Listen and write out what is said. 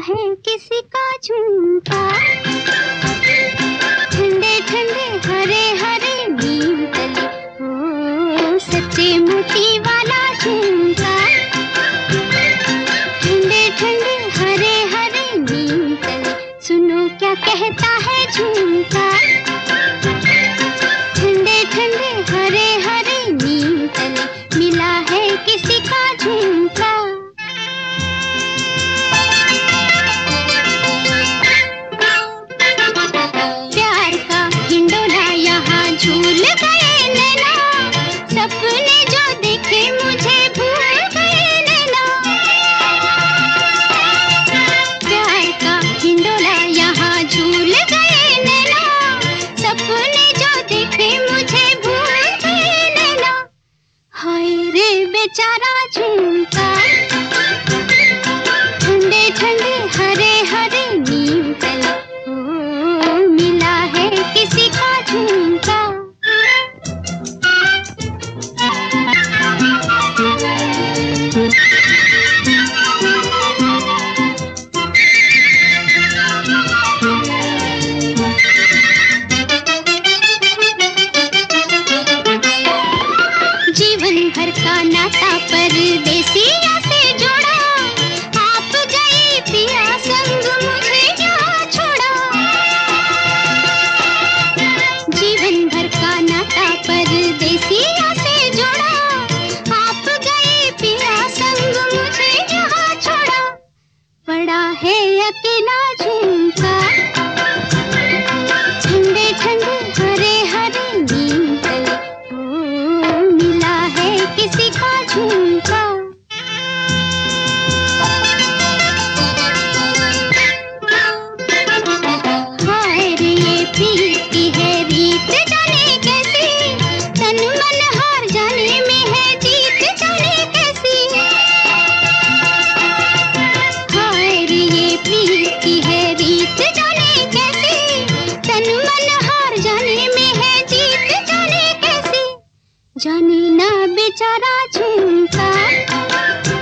है किसी का झुमका, ठंडे ठंडे हरे हरे नीम तले, ओ सच्चे मोती वाला झुमका, ठंडे ठंडे हरे हरे नीम तले, सुनो क्या कहता है झुमका, ठंडे ठंडे हरे हरे नीम तले, मिला है किसी का झुमका। प्यार का हिंडोला यहाँ झूल गए नैना, सपने जो देखे मुझे भूल गए नैना। प्यार का हिंडोला यहाँ झूल गए नैना, सपने जो देखे मुझे भूल गए नैना। हाय रे बेचारा झुमका, ठंडे ठंडे हरे हरे नीम तले, ओ मिला है किसी का झुमका। जीवन भर का नाता परदेसिया से जोड़ा, आप गए पिया संग मुझे यहाँ छोड़ा। जीवन भर का नाता परदेसिया से जोड़ा, आप गए पिया संग मुझे यहाँ छोड़ा। पड़ा है अकेला झुमका, ठंडे ठंडे हरे हरे नीम तले, ओ मिला है किसी का झुमका। हाय रे ये प्रीत की है रीत जाने कैसी, तन मन हार जाने में है जीत जाने कैसी। हाय रे ये प्रीत की है रीत जाने कैसी, तन मन हार जाने में है जीत जाने कैसी। जाने ना बेचारा झुमका,